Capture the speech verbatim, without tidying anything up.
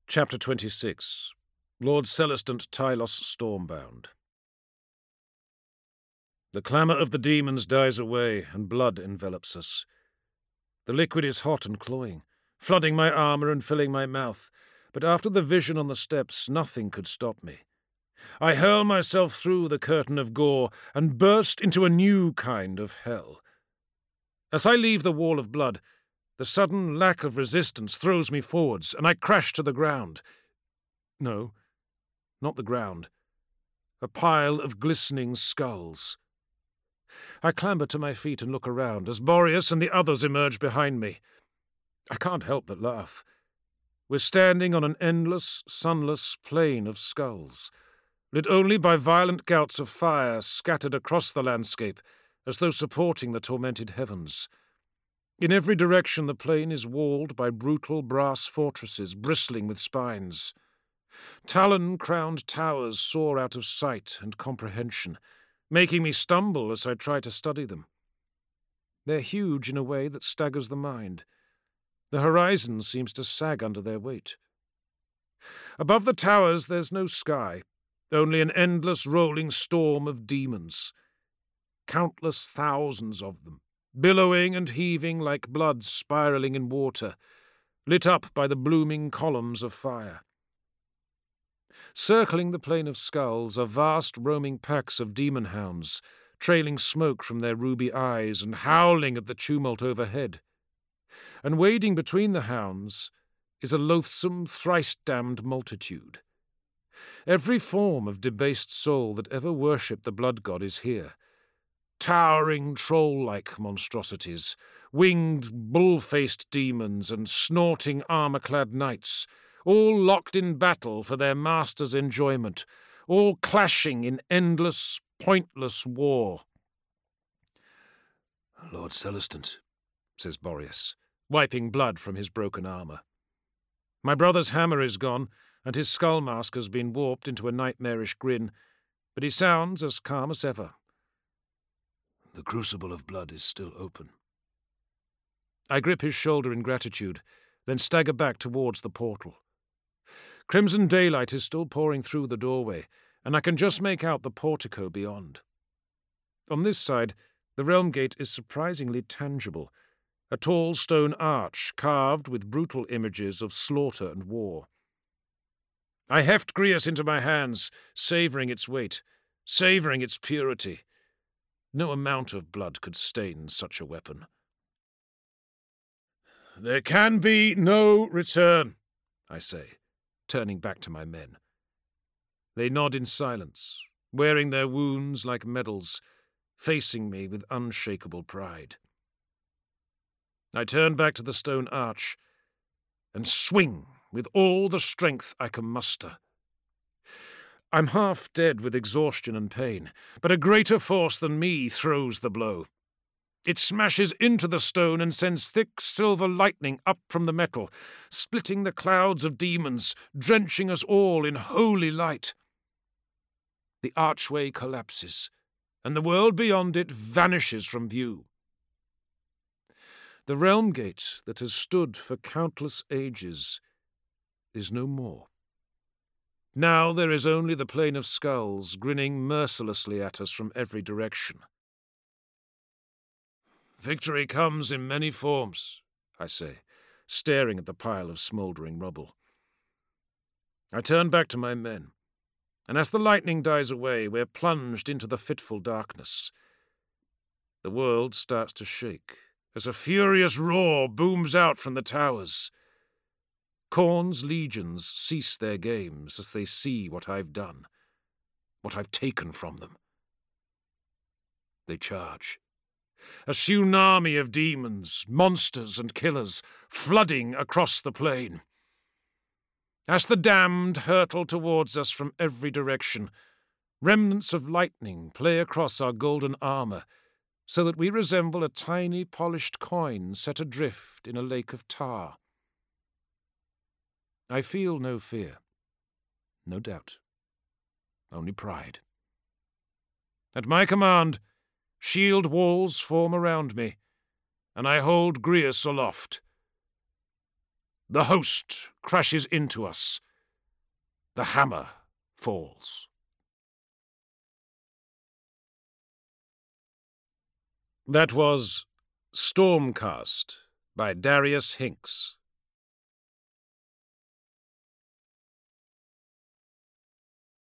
Chapter twenty-six. Lord Celestant Tylos Stormbound. The clamour of the demons dies away, and blood envelops us. The liquid is hot and cloying, flooding my armour and filling my mouth, but after the vision on the steps, nothing could stop me. I hurl myself through the curtain of gore and burst into a new kind of hell. As I leave the wall of blood, the sudden lack of resistance throws me forwards, and I crash to the ground. No, not the ground. A pile of glistening skulls. I clamber to my feet and look around as Boreas and the others emerge behind me. I can't help but laugh. We're standing on an endless, sunless plain of skulls, lit only by violent gouts of fire scattered across the landscape, as though supporting the tormented heavens. In every direction the plain is walled by brutal brass fortresses bristling with spines. Talon-crowned towers soar out of sight and comprehension, making me stumble as I try to study them. They're huge in a way that staggers the mind. The horizon seems to sag under their weight. Above the towers there's no sky, only an endless rolling storm of demons. Countless thousands of them, billowing and heaving like blood spiralling in water, lit up by the blooming columns of fire. Circling the plain of skulls are vast roaming packs of demon hounds, trailing smoke from their ruby eyes and howling at the tumult overhead. And wading between the hounds is a loathsome, thrice-damned multitude. Every form of debased soul that ever worshipped the blood god is here. Towering troll-like monstrosities, winged bull-faced demons and snorting armour-clad knights, all locked in battle for their master's enjoyment, all clashing in endless, pointless war. "Lord Celestant," says Boreas, wiping blood from his broken armour. My brother's hammer is gone, and his skull mask has been warped into a nightmarish grin, but he sounds as calm as ever. "The crucible of blood is still open." I grip his shoulder in gratitude, then stagger back towards the portal. Crimson daylight is still pouring through the doorway, and I can just make out the portico beyond. On this side, the realm gate is surprisingly tangible, a tall stone arch carved with brutal images of slaughter and war. I heft Grius into my hands, savouring its weight, savouring its purity. No amount of blood could stain such a weapon. "There can be no return," I say, turning back to my men. They nod in silence, wearing their wounds like medals, facing me with unshakable pride. I turn back to the stone arch and swing with all the strength I can muster. I'm half dead with exhaustion and pain, but a greater force than me throws the blow. It smashes into the stone and sends thick silver lightning up from the metal, splitting the clouds of demons, drenching us all in holy light. The archway collapses, and the world beyond it vanishes from view. The realm gate that has stood for countless ages is no more. Now there is only the plain of skulls grinning mercilessly at us from every direction. "Victory comes in many forms," I say, staring at the pile of smouldering rubble. I turn back to my men, and as the lightning dies away, we're plunged into the fitful darkness. The world starts to shake as a furious roar booms out from the towers. Khorne's legions cease their games as they see what I've done, what I've taken from them. They charge. A tsunami of demons, monsters and killers, flooding across the plain. As the damned hurtle towards us from every direction, remnants of lightning play across our golden armour, so that we resemble a tiny polished coin set adrift in a lake of tar. I feel no fear, no doubt, only pride. At my command, shield walls form around me, and I hold Grius aloft. The host crashes into us. The hammer falls. That was Stormcast by Darius Hinks.